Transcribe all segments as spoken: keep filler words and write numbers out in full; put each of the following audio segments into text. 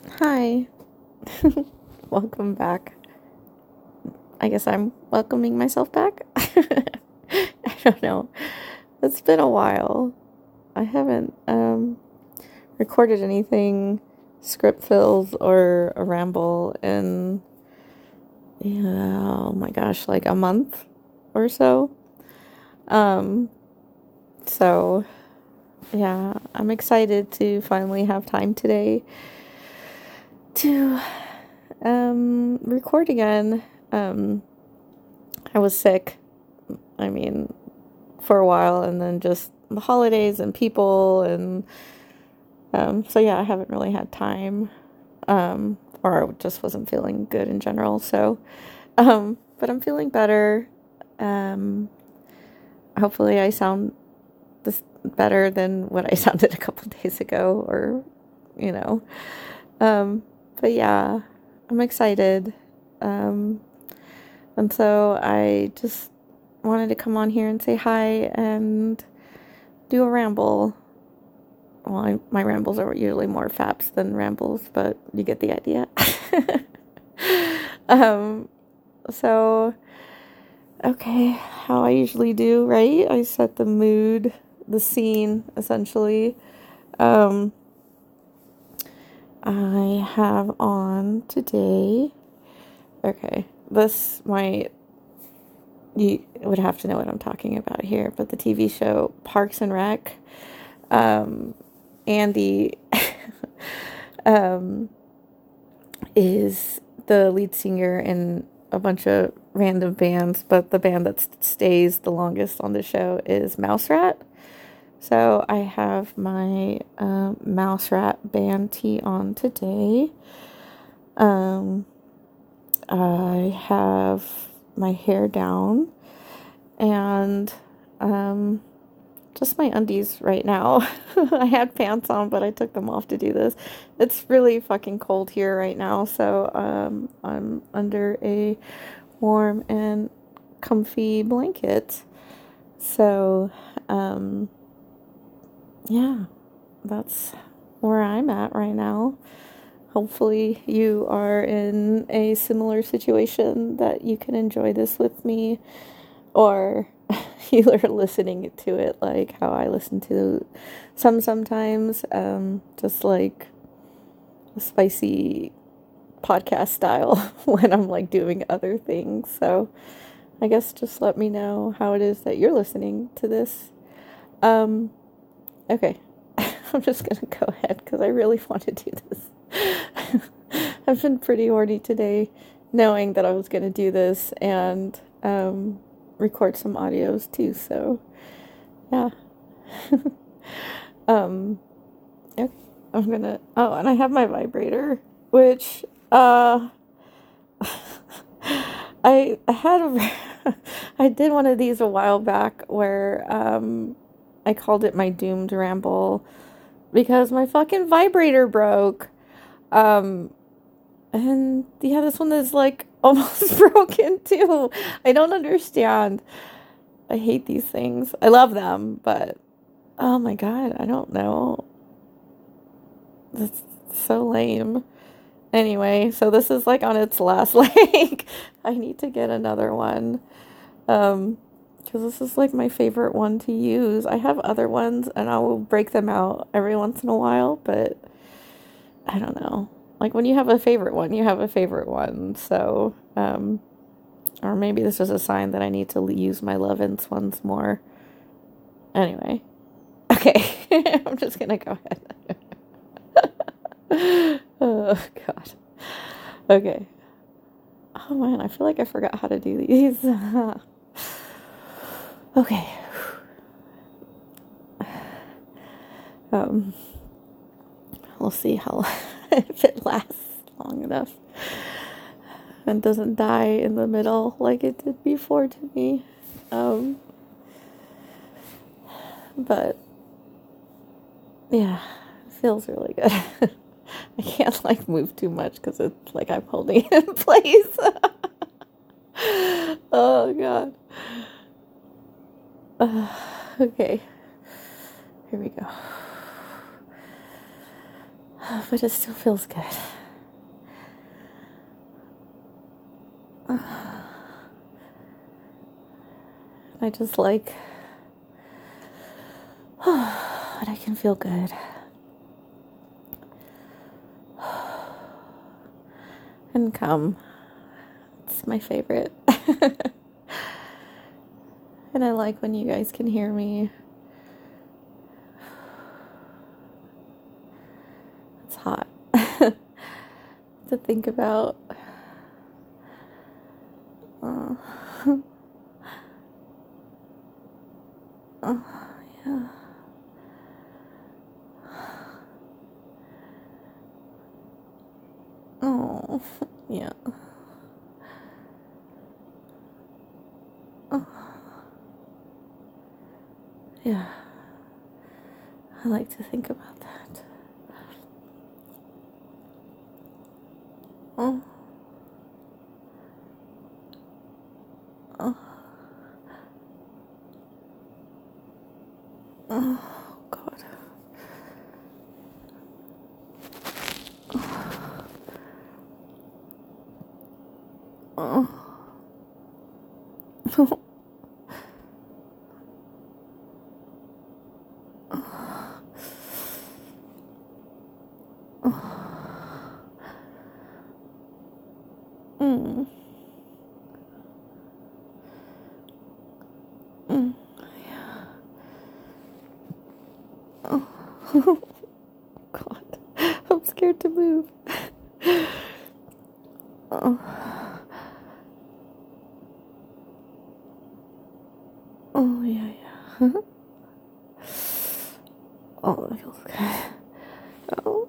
Hi, welcome back. I guess I'm welcoming myself back. I don't know. It's been a while. I haven't um, recorded anything script filled or a ramble in, yeah, oh my gosh, like a month or so. Um, so, yeah, I'm excited to finally have time today to um, record again. Um, I was sick, I mean, for a while, and then just the holidays and people, and um, so yeah, I haven't really had time, um, or I just wasn't feeling good in general. So, um, but I'm feeling better. Um, hopefully, I sound this better than what I sounded a couple days ago, or you know. Um, but yeah, I'm excited. Um, and so I just wanted to come on here and say hi and do a ramble. Well, I, my rambles are usually more faps than rambles, but you get the idea. um, so, okay, how I usually do, right? I set the mood, the scene, essentially. Um, I have on today, okay, this might, you would have to know what I'm talking about here, but the T V show Parks and Rec, um, Andy um, is the lead singer in a bunch of random bands, but the band that stays the longest on the show is Mouse Rat. So I have my uh, Mouse Rat band tee on today. Um, I have my hair down and um, just my undies right now. I had pants on, but I took them off to do this. It's really fucking cold here right now, so um, I'm under a warm and comfy blanket. So, um, yeah, that's where I'm at right now. Hopefully you are in a similar situation that you can enjoy this with me, or you are listening to it like how I listen to some sometimes, um, just like a spicy podcast style when I'm like doing other things. So I guess just let me know how it is that you're listening to this. Um, okay, I'm just gonna go ahead because I really want to do this. I've been pretty horny today, knowing that I was gonna do this and um, record some audios too. So yeah. um, okay, I'm gonna. Oh, and I have my vibrator, which uh, I I had a. I did one of these a while back where um, I called it my doomed ramble because my fucking vibrator broke. Um, and yeah, this one is like almost broken too. I don't understand. I hate these things. I love them, but oh my god, I don't know. That's so lame. Anyway, so this is like on its last leg. I need to get another one. Um, because this is like my favorite one to use. I have other ones and I will break them out every once in a while, but I don't know. Like when you have a favorite one, you have a favorite one. So, um, or maybe this is a sign that I need to use my Lovin's ones more. Anyway, okay, I'm just gonna go ahead. Oh, God. Okay. Oh, man, I feel like I forgot how to do these. Okay. Um, we'll see how if it lasts long enough and doesn't die in the middle like it did before to me. Um, but yeah, it feels really good. I can't like move too much because it's like I'm holding it in place. Oh god. Uh, okay, here we go. But it still feels good. I just like when I can feel good. And come. It's my favorite. And I like when you guys can hear me. It's hot to think about. Uh, uh, yeah. Oh, yeah. Oh. Yeah. I like to think about that. Oh. Oh. Oh, God. Oh. Oh. Mm. Mm. Yeah. Oh. God. I'm scared to move. Oh. Oh, yeah, yeah. Oh, that feels good. Oh.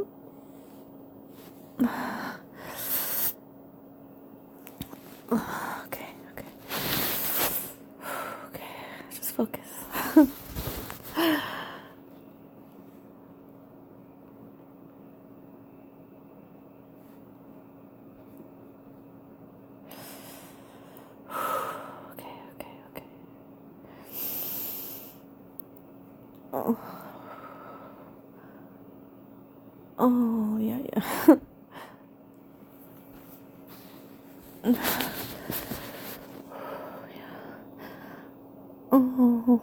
Okay, okay. Okay, just focus. Okay, okay, okay. Oh. Oh, yeah, yeah. Oh.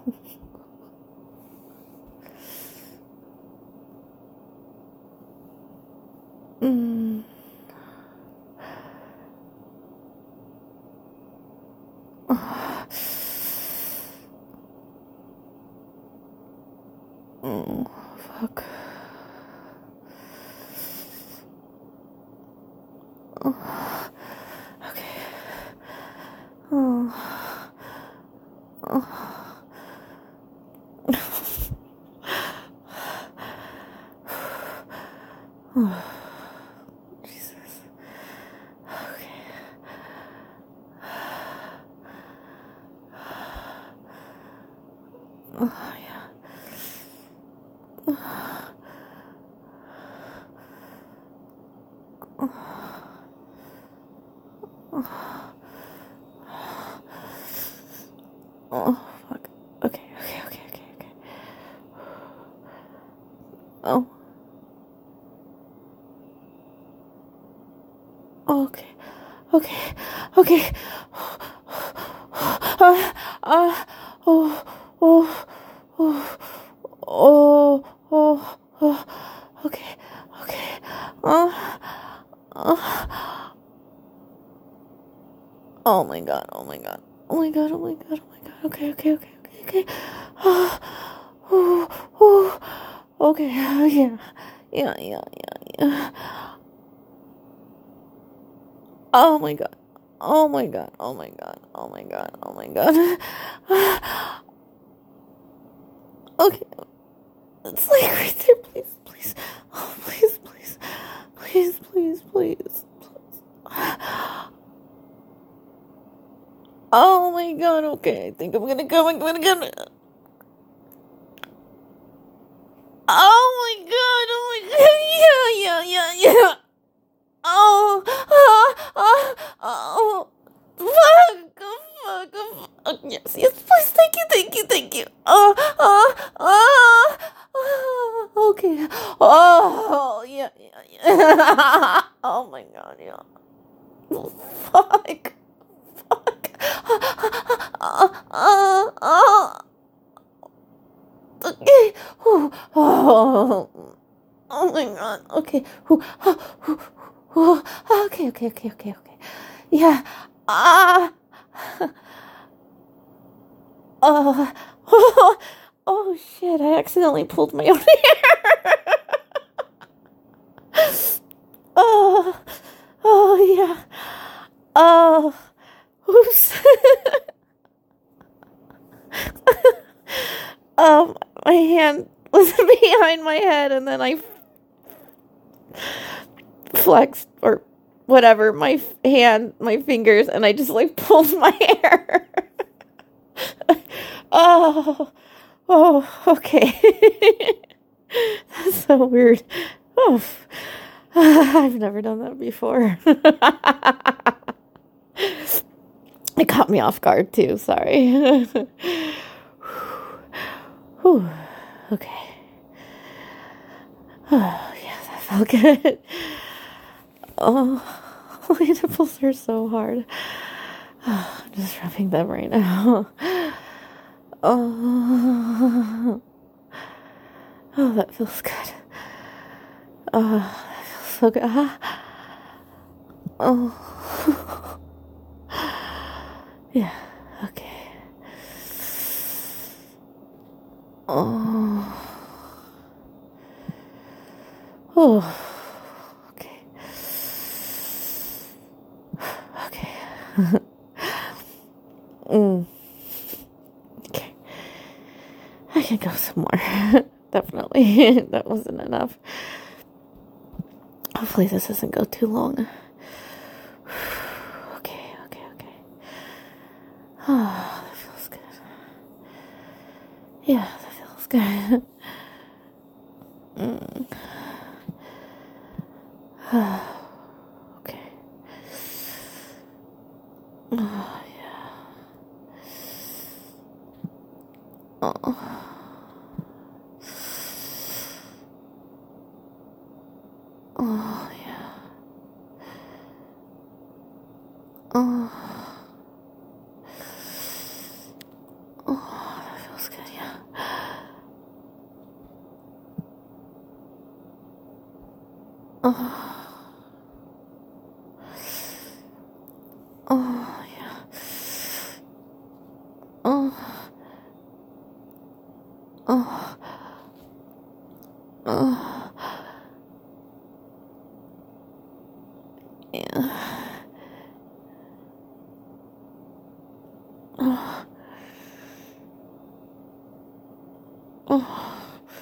Mm. Oh. Oh, fuck. Oh. Okay. Oh. Oh. Oh. Jesus. Okay. Oh, yeah. Oh, fuck. Okay, okay, okay, okay, okay. Oh. Okay. Okay. Okay. Uh, uh, oh, oh, oh, oh, oh, oh. Okay. Okay. Uh, uh. Oh my god. Oh my god. Oh my god. Oh my god. Oh my god. Okay. Okay. Okay. Okay. Okay. Oh, oh, oh. Okay. Yeah. Yeah. Yeah. Yeah. Yeah. Oh my god. Oh my god. Oh my god. Oh my god. Oh my god. Okay. It's like right there. Please. Please. Oh, please. Please. Please. Please. Please. Oh my god. Okay. I think I'm gonna go. I'm gonna go. Oh my god. Oh my god. Yeah. Yeah. Yeah. Yeah. Oh, oh, oh, oh, fuck, fuck, fuck, yes, yes, please, thank you, thank you, thank you, oh, oh, oh, oh, okay, oh, yeah, yeah, yeah, oh my god, yeah, fuck, fuck, uh, uh, uh, okay. Oh, oh, oh my god. Okay. Oh, oh, oh, oh, okay, okay, okay, okay, okay. Yeah. Ah. Uh, oh, oh shit, I accidentally pulled my own hair. Oh, oh yeah. Oh, oops. um, my hand was behind my head and then I flexed or whatever, my f- hand, my fingers, and I just like pulled my hair. Oh, oh, okay. That's so weird. Oh, I've never done that before. It caught me off guard too, sorry. Whew. Okay. Oh, yes, that felt good. Oh, my nipples are so hard. Oh, I'm just rubbing them right now. Oh, oh, that feels good. Oh, that feels so good. Oh, yeah, okay. Oh, oh, okay. Okay. mm. Okay. I can go some more. Definitely. That wasn't enough. Hopefully this doesn't go too long. Okay, okay, okay. Oh, that feels good. Yeah, that feels good. mm. Okay. Oh, yeah. Oh. Oh, yeah. Oh. Oh, that feels good, yeah. Oh. Oh, yeah. Oh. Oh. Oh. Yeah. Oh. Oh.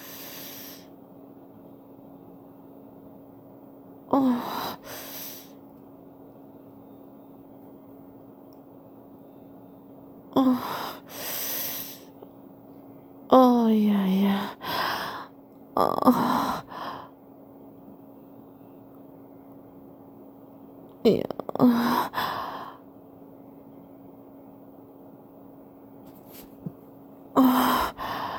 Oh. Oh. Oh, yeah, yeah. Oh. Yeah. Oh.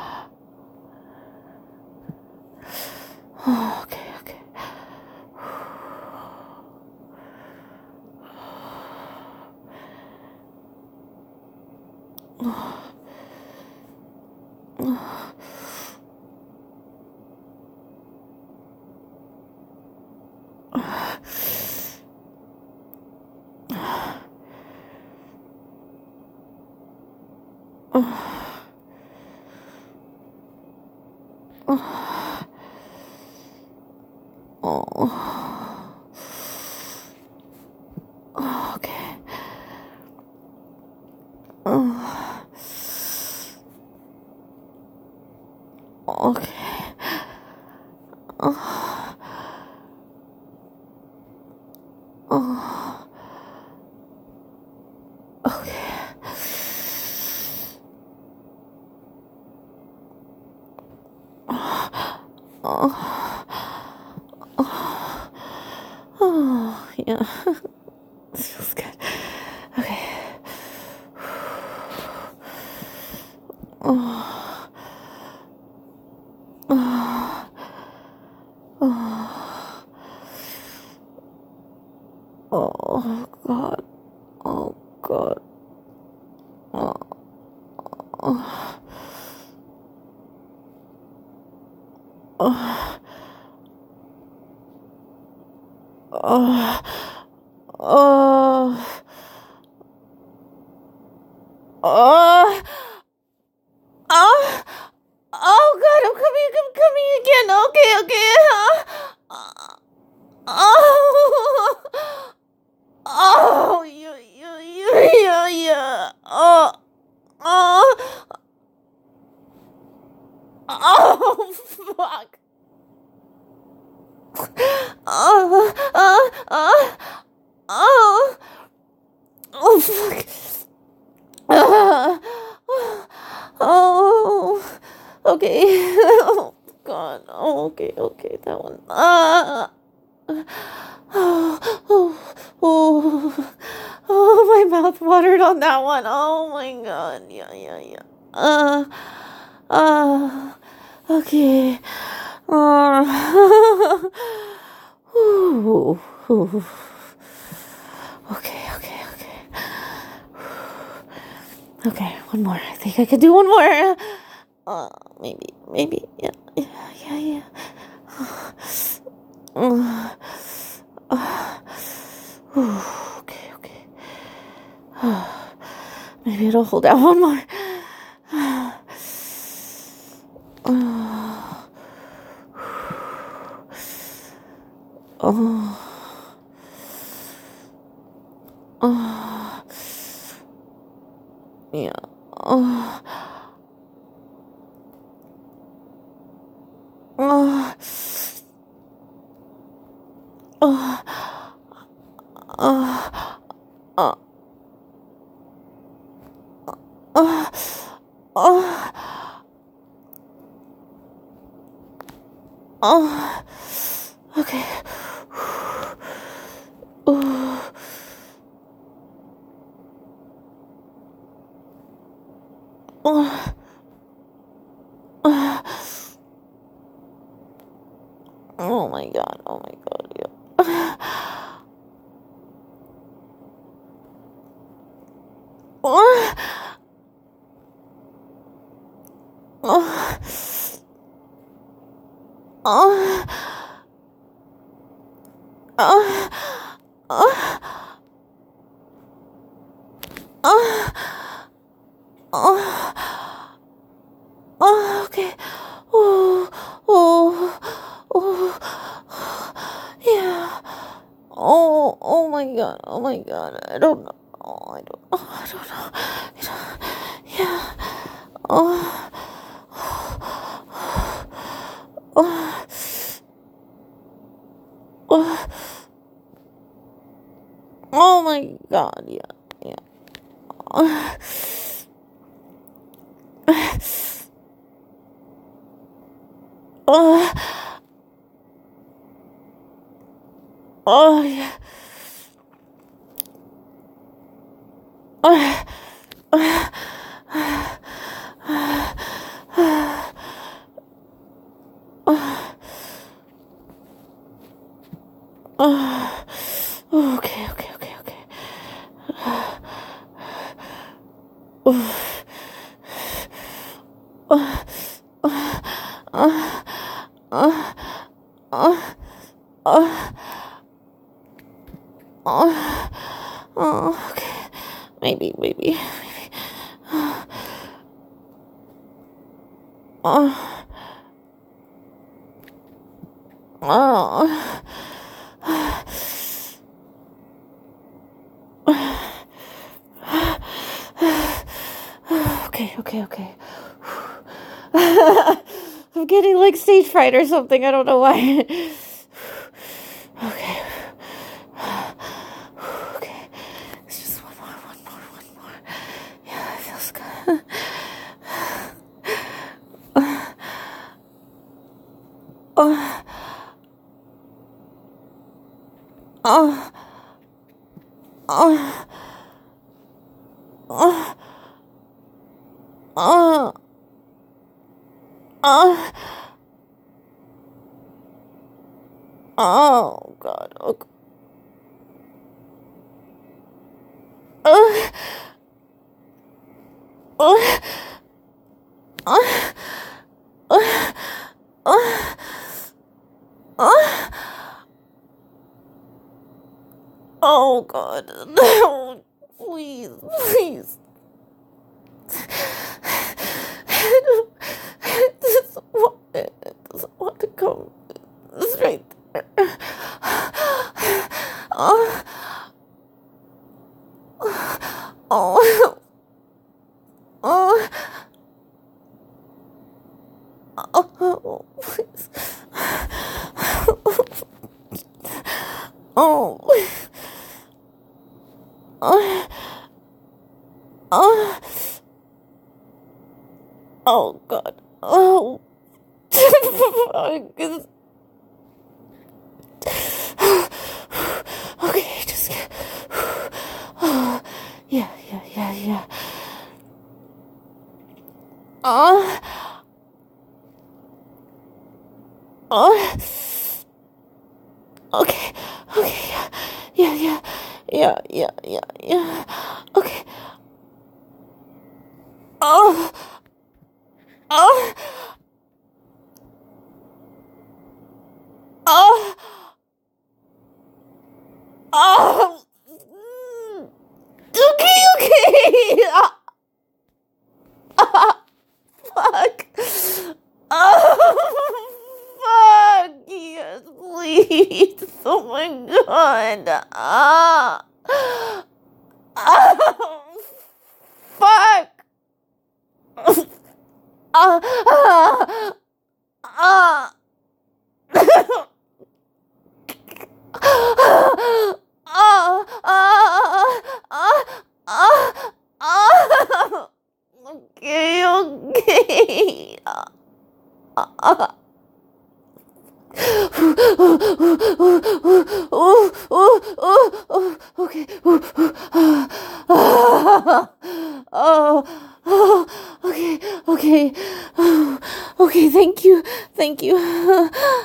Oh, okay, okay. Oh. Oh. Oh. Oh. Oh. Oh, okay. Oh. Okay. Oh. Oh. Okay. Oh. Oh. Oh. Yeah. This feels good. Okay. Oh. Oh. Oh. Oh, God. Oh, God. Oh, oh, oh, oh, oh God, I'm coming, I'm coming again. Okay, okay. Uh, oh, oh, you, you, you, you, you. Oh, oh, oh, fuck. Oh, oh, oh, oh, oh, fuck. Uh, oh, okay. Oh, God. Oh, okay, okay. That one. Uh, oh, oh, oh, oh, my mouth watered on that one. Oh, my God. Yeah, yeah, yeah. Uh, uh, okay. Uh, ooh, ooh. Okay, okay, okay. Okay, one more. I think I could do one more. Uh, maybe, maybe, yeah, yeah, yeah, yeah. Uh, uh, okay, okay. Uh, maybe it'll hold out one more. Uh, oh, oh, yeah. Oh, oh, oh, oh, oh, oh, oh, oh, okay. Oh, oh, oh, oh my God, oh my God, yeah. Oh, oh, oh, oh, oh, oh, oh, oh, okay. Oh, oh, oh, yeah. Oh, oh my God, oh my God. I don't know. Oh, I don't know. I don't know. I don't, yeah. Oh, oh, oh, oh my God, yeah, yeah. Oh, oh, oh yeah. Oh, oh, oh, oh, okay, okay, okay, okay. Oh, oh, oh, oh, oh, oh, oh, oh, oh, okay. Maybe, maybe, maybe. Oh, oh. Okay, okay, okay. I'm getting like stage fright or something. I don't know why. Okay. Okay. It's just one more, one more, one more. Yeah, that feels good. Oh, oh, oh, oh, oh, oh, oh, God. Oh, oh, oh, oh, oh, oh, oh. Oh God, no, please, please. It doesn't want it. It doesn't want to come. It's right there. Oh, oh, oh, oh, please. Oh, oh, oh, oh God, oh. Okay, just oh, yeah, yeah, yeah, yeah. Oh, oh, okay, okay, yeah, yeah, yeah, yeah, yeah, yeah, okay. Oh, oh, oh, oh. Okay, okay. Ah, fuck. Oh, fuck. Yes, please. Oh my God. Ah. Oh, fuck. Ah, ah, ah. Ah, ah, ah, ah, ah. Okay, okay. Ah, ah. Oh, oh, oh, oh, okay. Oh, oh, okay, okay. Okay, thank you, thank you.